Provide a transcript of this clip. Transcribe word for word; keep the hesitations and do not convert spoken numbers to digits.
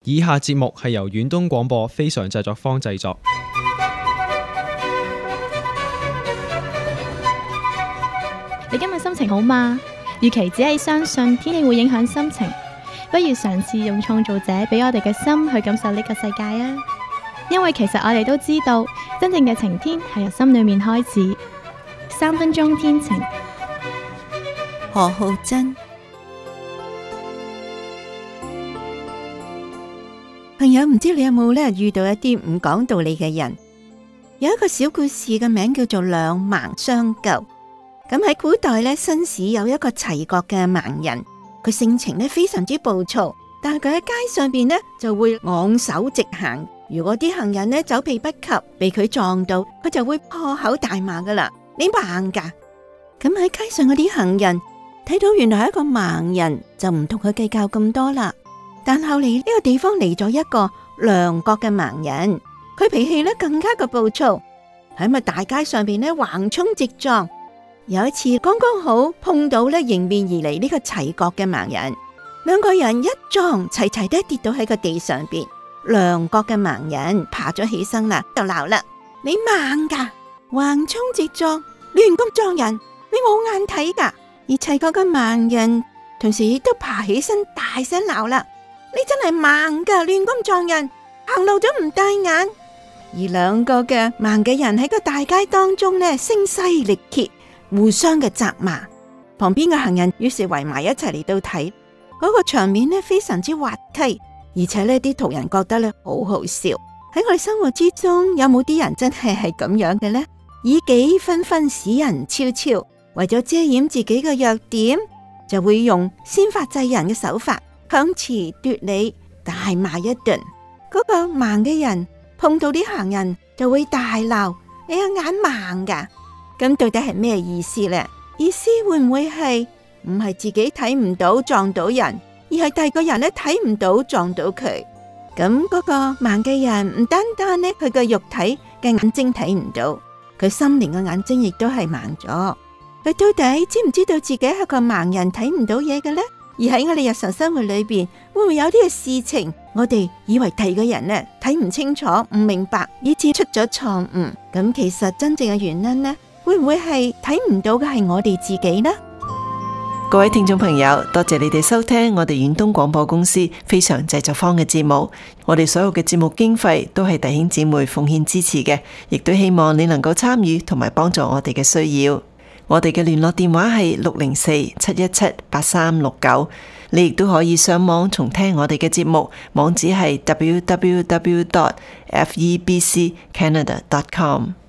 以下節目係由遠東廣播非常製作坊製作。 你今日心情好嗎？與其只係相信天氣會影響心情，不如嘗試用創造者俾我哋嘅心去感受呢個世界啊！因為其實我哋都知道，真正嘅晴天係由心裏面開始。三分鐘天晴， 何浩珍。朋友，唔知你有冇咧遇到一啲唔講道理嘅人？有一個小故事嘅名叫做兩盲相救。咁喺古代咧，紳士有一個齊國嘅盲人，佢性情咧非常之暴躁，但係佢喺街上邊咧就會昂首直行。如果啲行人咧走避不及，被佢撞到，佢就會破口大罵噶啦。你盲噶？咁喺街上嗰啲行人睇到原來係一個盲人，就唔同佢計較咁多啦。但後嚟呢個地方嚟咗一個兩角嘅盲人，佢脾氣咧更加嘅暴躁，喺咪大街上邊咧橫衝直撞。有一次剛剛好碰到咧迎面而嚟呢個齊角嘅盲人，兩個人一撞，齊齊都跌倒喺個地上邊。兩角嘅盲人爬咗起身啦，就鬧啦：你盲噶？橫衝直撞，亂咁撞人，你冇眼睇噶？而齊角嘅盲人同時亦都爬起身，大聲鬧啦：你真係盲噶，亂咁撞人，行路都唔帶眼。而兩個嘅盲嘅人喺個大街當中呢，聲嘶力竭，互相嘅責罵。旁邊嘅行人於是圍埋一齊嚟到睇，嗰個場面呢非常之滑稽，而且呢啲途人覺得呢好好笑。喺我哋生活之中，有冇啲人真係係咁樣嘅呢？以己分分，使人超超，為咗遮掩自己嘅弱點，就會用先發制人嘅手法，強詞奪理，大罵一頓。嗰個盲嘅人碰到啲行人就會大鬧：你有眼盲噶？咁到底係咩意思呢？意思會唔會係唔係自己睇唔到撞到人，而係第二個人咧睇唔到撞到佢？咁嗰個盲嘅人唔單單咧佢嘅肉體嘅眼睛睇唔到，佢心靈嘅眼睛亦都係盲咗。佢到底知唔知道自己係個盲人睇唔到嘢嘅呢？而喺我哋日常生活裏邊，會唔會有啲嘅事情，我哋以為第二個人呢睇唔清楚、唔明白，以致出咗錯誤？咁其實真正嘅原因呢，會唔會係睇唔到嘅係我哋自己呢？ 各位聽眾朋友，多謝你哋收聽我哋遠東廣播公司非常製作坊嘅節目。我哋所有嘅節目經費都係弟兄姊妹奉獻支持嘅，亦都希望你能夠參與同埋幫助我哋嘅需要。我哋嘅聯絡電話係六零四七一七八三六九，你亦都可以上網重聽我哋嘅節目，網址係 double-u double-u double-u dot f e b c canada dot com。